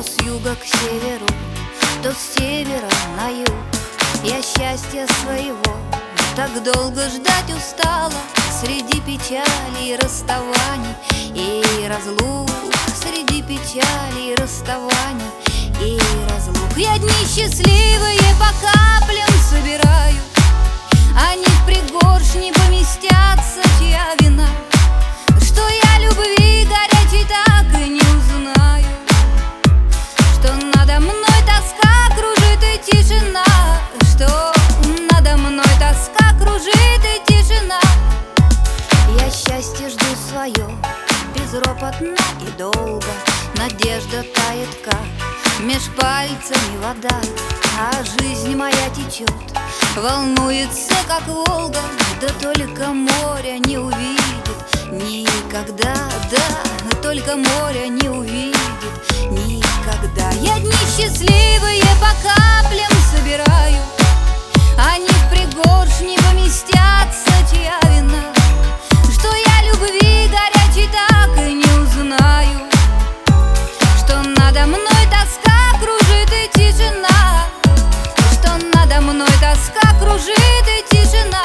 то с юга к северу, то с севера на юг. Я счастья своего так долго ждать устала, среди печали и расставаний и разлук, среди печали и расставаний и разлук. Я дни счастливые по каплям собираю, они в пригоршни поместятся, чья вина, что я любви горячей так и не узнаю, что надо мной тоска кружит и тишина, что надо мной тоска кружит и тишина. Я счастье жду свое безропотно и долго, надежда тает, как меж пальцами вода, а жизнь моя течет, волнуется, как Волга, да только моря не увидит никогда, да, только моря не увидит никогда. Я дни счастливые по каплям собираю, они в пригоршни поместятся, чья вина, что я любви горячей так и не узнаю, что надо мной тоска кружит и тишина, что надо мной тоска кружит и тишина.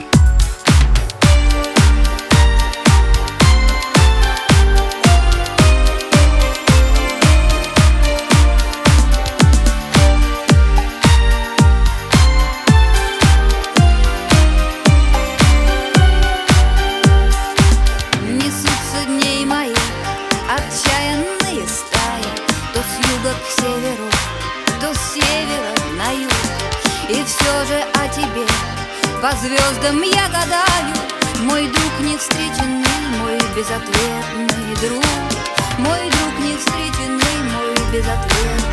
Отчаянные стаи, то с юга к северу, то с севера на юг. И все же о тебе по звездам я гадаю, мой друг невстреченный, мой безответный друг, мой друг невстреченный, мой безответный.